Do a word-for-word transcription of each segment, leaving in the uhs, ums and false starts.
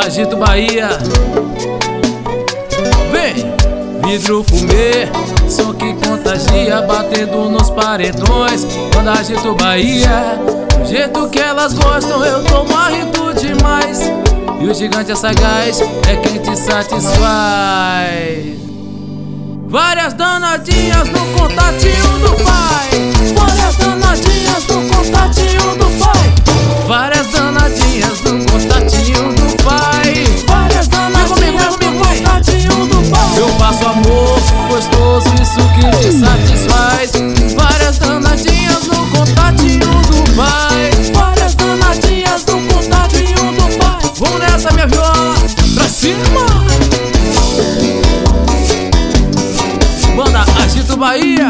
Agito Bahia. Vem! Vidro fumê, som que contagia, batendo nos paredões. Quando agito Bahia, do jeito que elas gostam, eu tô morrendo demais. E o gigante é sagaz, é quem te satisfaz. Várias danadinhas no contatinho do pai. Várias danadinhas no contatinho do pai. Várias danadinhas no contatinho do pai. Várias danadinhas no contatinho do pai. Eu faço amor gostoso, isso que te satisfaz. Várias danadinhas no contatinho do pai. Várias danadinhas no contatinho do pai. Vamos nessa, minha viola, pra cima. Banda Agito Bahia.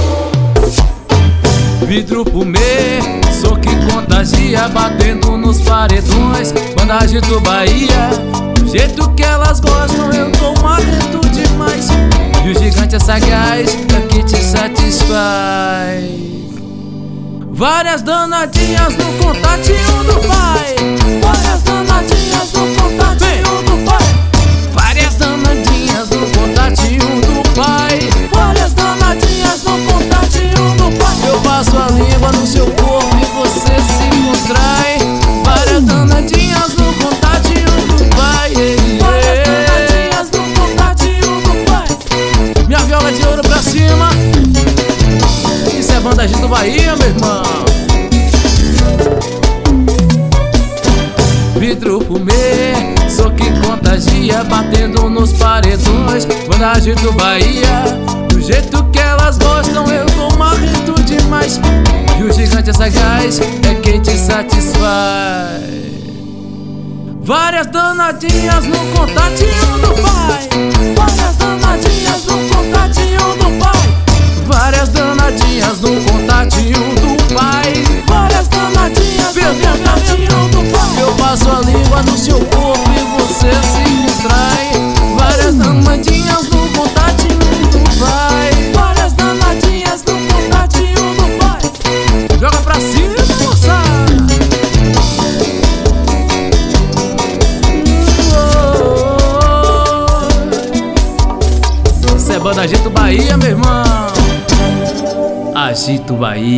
Vidro fumê, som que contagia, batendo nos paredões. Banda Agito Bahia. Do jeito que elas gostam, eu tô morrendo demais. E o gigante é sagaz, é que te satisfaz. Várias danadinhas no contatinho do pai. Várias danadinhas no contatinho do pai. Várias danadinhas no contatinho do pai. Várias danadinhas no contatinho do pai. Eu passo a língua no seu corpo e você se contrai. Várias danadinhas no contatinho do pai. Várias danadinhas no contatinho do pai. Minha viola de ouro pra cima. Isso é Banda Agito Bahia, meu irmão. Vidro fumê, som que contagia, batendo nos paredões. Banda Agito Bahia. Do jeito que elas gostam, eu tô morrendo demais. E o gigante é sagaz, é quem te satisfaz. Várias danadinhas no contatinho do pai. Várias danadinhas no contatinho do pai. Várias danadinhas no contatinho do pai. Várias danadinhas no contatinho do pai. Eu passo a língua no seu corpo e você se contrai. Várias danadinhas no contatinho do pai. Várias danadinhas no contatinho do pai. Joga pra cima, moçada. Isso é Banda Agito Bahia, meu irmão. Agito Bahia.